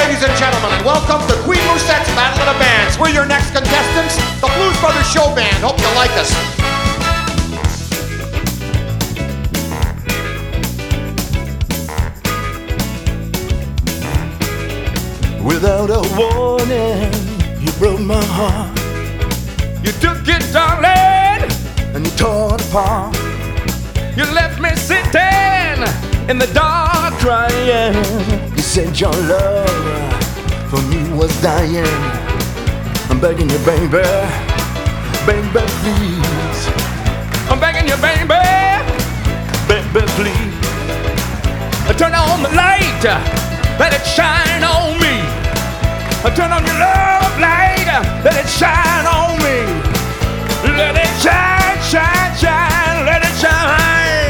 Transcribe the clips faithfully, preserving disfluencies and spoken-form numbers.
ladies and gentlemen, and welcome to Queen Moussette's Battle of the Bands. We're your next contestants, the Blues Brothers Show Band. Hope you like us. Without a warning, you broke my heart. You took it, darling, and you tore it apart. You left me sitting in the dark crying. You said your love for me was dying. I'm begging you, baby, baby, please. I'm begging you, baby, baby, please. Turn on the light, let it shine on me. Turn on your love light, let it shine on me. Let it shine, shine, shine, let it shine.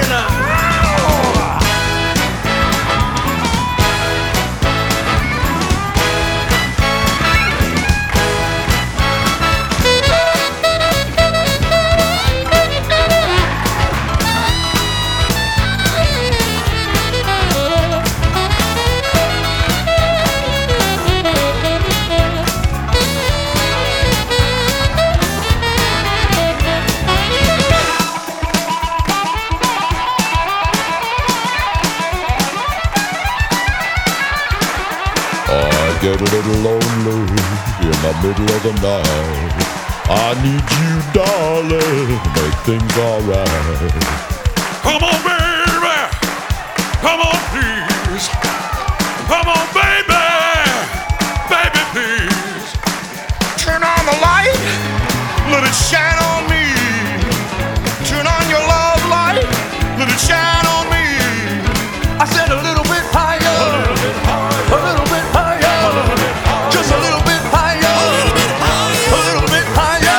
Get a little lonely in the middle of the night. I need you, darling, to make things alright. Come on, baby, come on, please. Come on, baby, baby, please. Turn on the light, let it shine on me. Turn on your love light, let it shine on me. I said a little bit higher, a little bit higher, a little bit higher. Just a little bit higher, a little bit higher, a little bit higher.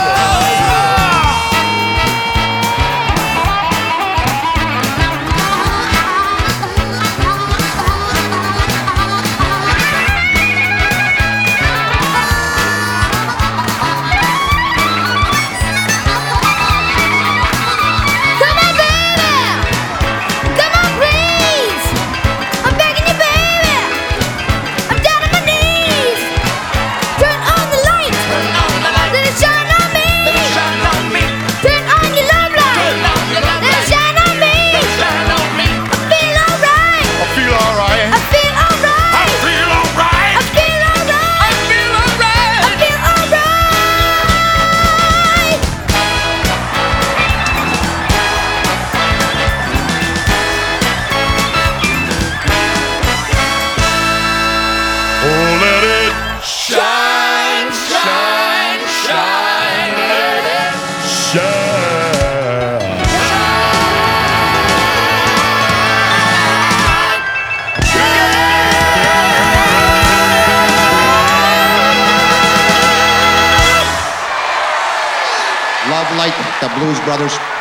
Come on, baby! Come on, please! I'm begging you, baby! I'm down on my knees! Turn on the light! Turn on the light. Let it shine on me! Let it shine on me. Turn on your love light! Turn on your love Let it light. shine on me! Let it shine on me. I feel alright! I feel alright. I feel alright! I feel alright. I feel alright! I feel alright. I feel alright! Oh, let it shine, shine, shine. Let it Shine. Love Light, the Blues Brothers.